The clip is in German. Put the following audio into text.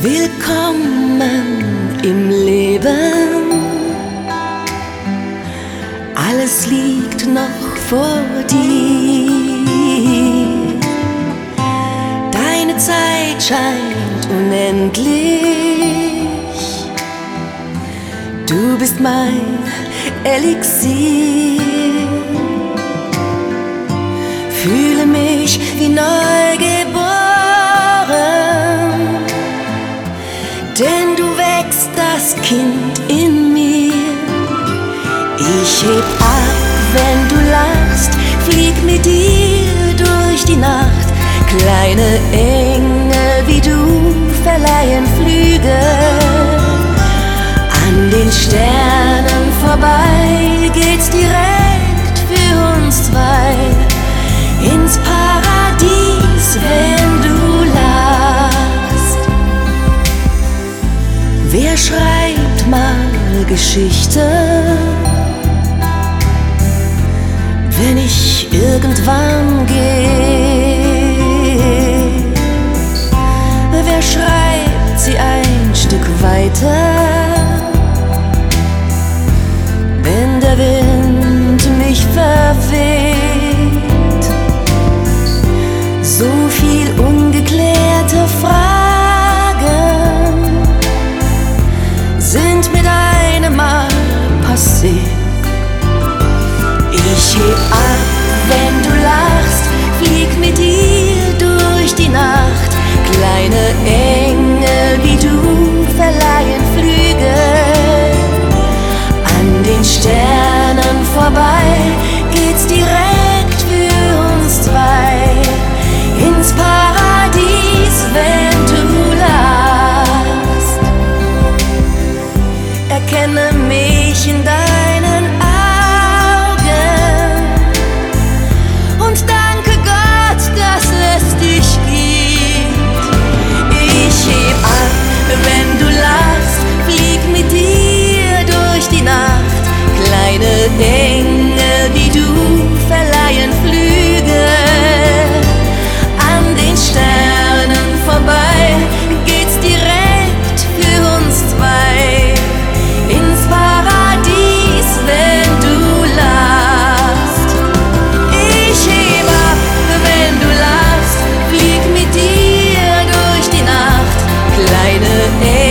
Willkommen im Leben, alles liegt noch vor dir. Deine Zeit scheint unendlich, du bist mein Elixier. Fühle mich wie neugeboren, denn du wächst das Kind in mir. Ich heb ab, wenn du lachst, flieg mit dir durch die Nacht. Kleine Engel wie du verleihen Flügel. An den Sternen vorbei geht's direkt für uns zwei ins Paradies, wenn du lachst. Wer schreibt mal Geschichte, wenn ich irgendwann gehe? Wer schreibt sie ein Stück weiter, wenn der Wind mich verweht? So viel ungeklärte Fragen sind mit einem Mal passé. Ich heb ab, wenn du lachst, flieg mit dir durch die Nacht. Kleine Engel wie du verleihen Flügel. An den Sternen vorbei geht's direkt für uns zwei ins Paradies, wenn du lachst. Erkenne mich in deinen Augen und danke Gott, dass es dich gibt. Ich heb ab, wenn du lachst, flieg mit dir durch die Nacht. Kleine Engel wie du verleihen Flügel. An den Sternen vorbei geht's direkt für uns zwei ins Paradies, wenn du lachst. Ich heb ab, wenn du lachst, flieg mit dir durch die Nacht. Kleine